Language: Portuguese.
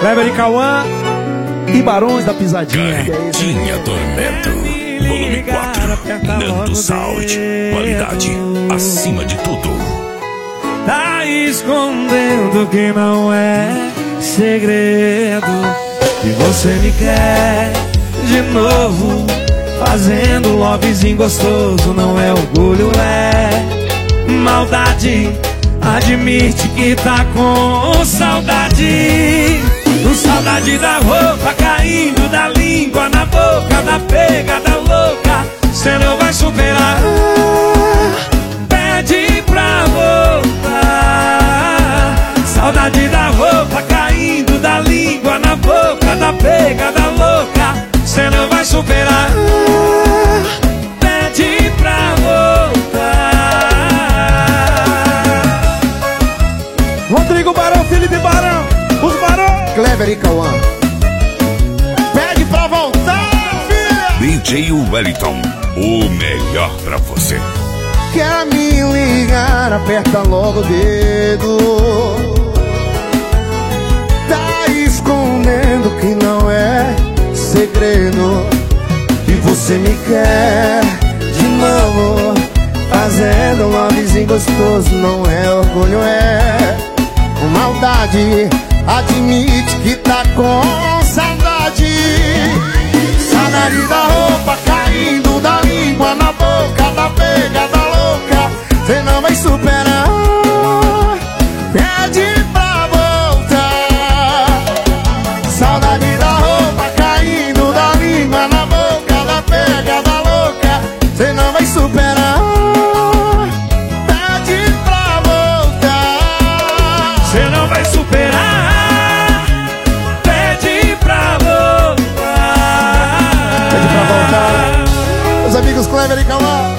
Kleber e Cauã e Barões da Pisadinha. Carretinha Tormento, volume 4, Nando Sound, qualidade acima de tudo. Tá escondendo que não é segredo, que você me quer de novo, fazendo lovezinho gostoso. Não é orgulho, é maldade. Admite que tá com saudade. Saudade da roupa caindo, da língua na boca, da pegada louca. Cê não vai superar. Pede pra voltar. Saudade da roupa caindo, da língua na boca, da pegada louca. Cê não vai superar. Pede pra voltar. Rodrigo Barão, Felipe Barão, os Barão, Kleber e Cauã. Pede pra voltar, filha. DJ Wellington, o melhor pra você. Quer me ligar, aperta logo o dedo. Tá escondendo que não é segredo, que você me quer de novo, fazendo lovezinho gostoso. Não é orgulho, é maldade. Admite que tá com saudade. Saudade da roupa caindo, da língua na boca, da pegada louca. Cê não vai superar. Pede pra voltar. Saudade da roupa caindo, da língua na boca, da pegada louca. Cê não vai superar. Pede pra voltar. cê não vai superar. Meus amigos Kleber e Cauã.